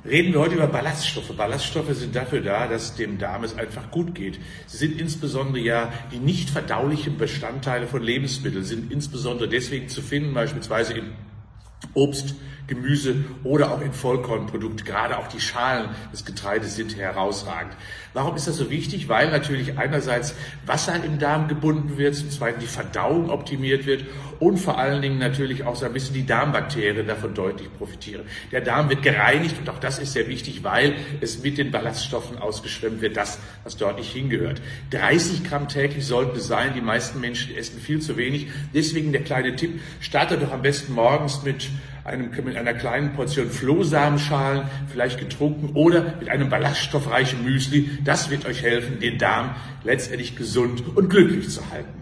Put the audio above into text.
Reden wir heute über Ballaststoffe. Ballaststoffe sind dafür da, dass dem Darm es einfach gut geht. Sie sind insbesondere ja die nicht verdaulichen Bestandteile von Lebensmitteln, sind insbesondere deswegen zu finden, beispielsweise in Obst, Gemüse oder auch in Vollkornprodukten. Gerade auch die Schalen des Getreides sind herausragend. Warum ist das so wichtig? Weil natürlich einerseits Wasser im Darm gebunden wird, zum Zweiten die Verdauung optimiert wird und vor allen Dingen natürlich auch so ein bisschen die Darmbakterien davon deutlich profitieren. Der Darm wird gereinigt und auch das ist sehr wichtig, weil es mit den Ballaststoffen ausgeschwemmt wird, das, was dort nicht hingehört. 30 Gramm täglich sollten es sein. Die meisten Menschen essen viel zu wenig. Deswegen der kleine Tipp, startet doch am besten morgens mit einer kleinen Portion Flohsamenschalen, vielleicht getrunken, oder mit einem ballaststoffreichen Müsli. Das wird euch helfen, den Darm letztendlich gesund und glücklich zu halten.